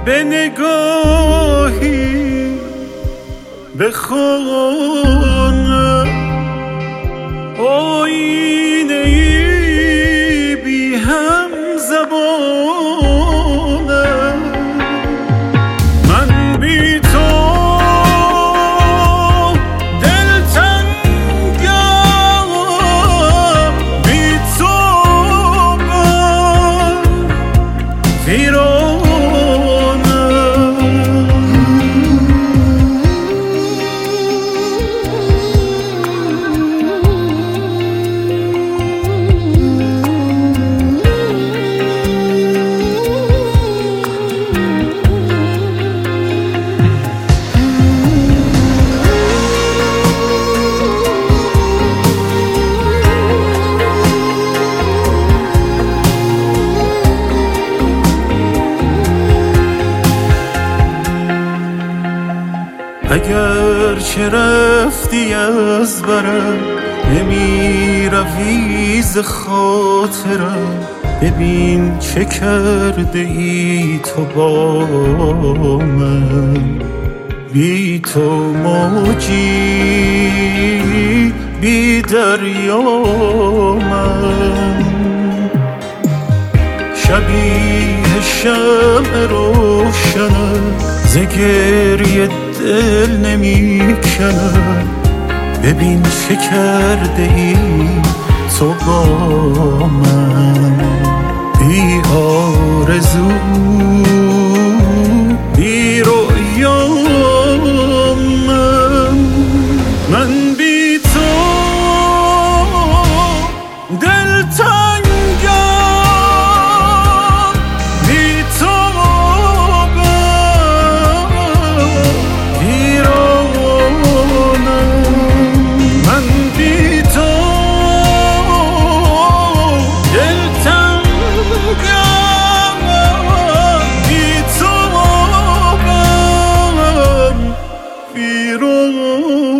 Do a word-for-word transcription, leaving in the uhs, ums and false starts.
به نگاهی به خانه آینه ای بی هم زبانه من بی تو دلتنگم بی تو ویرانه اگر چه رفتی از برم نمی روی ز خاطرم ببین چه کرده ای تو با من بی تو موجی بی دریا من شبیه شمع روشنم ز گریه دل نمی کنم ببین چه کرده ای تو با من بی آرزو بی رویا من من بی تو دلتنگم بی تو Oh